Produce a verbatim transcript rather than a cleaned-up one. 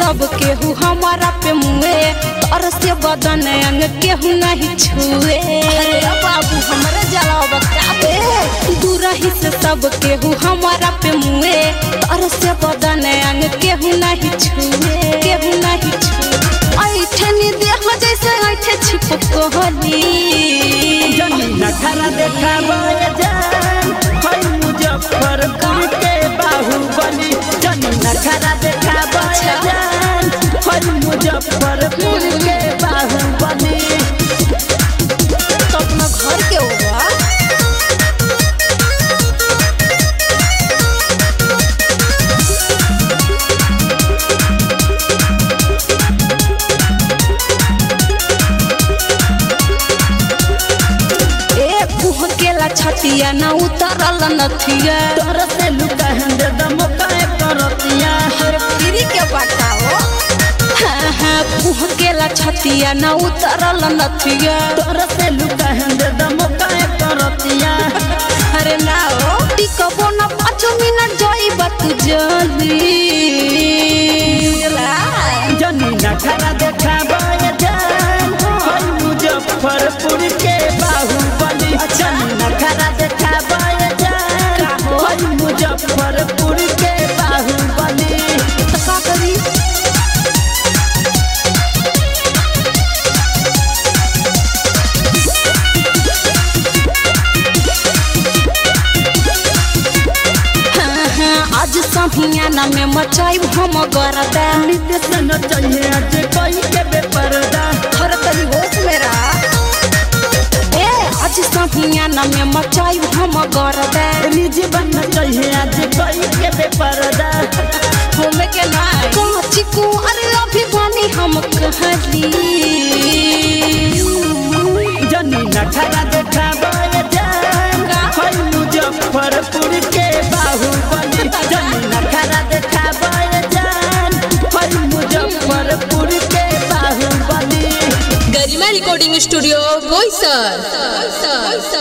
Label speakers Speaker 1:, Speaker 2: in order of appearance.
Speaker 1: सब केहू हमारा पे मुए तोर से बदन अंग केहू नहीं छुए।
Speaker 2: अरे बाबू हमरा जलाओ बक्का
Speaker 1: दूरही से सब केहू हमारा पे मुए तोर से बदन अंग केहू नहीं छुए केहू नहीं छुए। ऐठनी देह जैसे ऐठे छिप कहली
Speaker 3: नखरा देखाबो जान होई मुजफ्फरपुर के बाहुबली। जनी नखरा देखाबो जान होई मुजफ्फरपुर के बाहुबली।
Speaker 2: तो अपना घर के होगा
Speaker 1: छतिया ना उतरल नथिया
Speaker 3: तोर से लुका हंद दम काए करतिया।
Speaker 2: हर पीरी के बताओ
Speaker 1: हां हां पुह केला छतिया ना उतरल नथिया
Speaker 3: तोर से लुका हंद दम काए करतिया।
Speaker 1: अरे ना ओ टिकबो ना पाँच मिनट जाइबा तू जल्दी।
Speaker 3: जनी नखरा देखाबो जान होई मुजफ्फरपुर के बाहुबली। जनी नखरा देखाबो जान होई मुजफ्फरपुर के बाहुबली।
Speaker 1: तो का करी आज सभियाना में मचाई हम गरदा
Speaker 3: नितेश न चाहिए आज कोई के बेपर्दा।
Speaker 2: हर तरी होश मेरा
Speaker 1: ए आज सभियाना में मचाई हम गरदा
Speaker 3: निजी बनना चाहिए आज कोई के बेपर्दा।
Speaker 1: घूमे के ना काची को अरे अभी बनी हम कहली।
Speaker 3: जनी नखरा देखाबो जान होई मुजफ्फरपुर के बाहुबली। जनी नखरा देखाबो जान होई मुजफ्फरपुर के बाहुबली।
Speaker 4: Garima recording studio Boisar.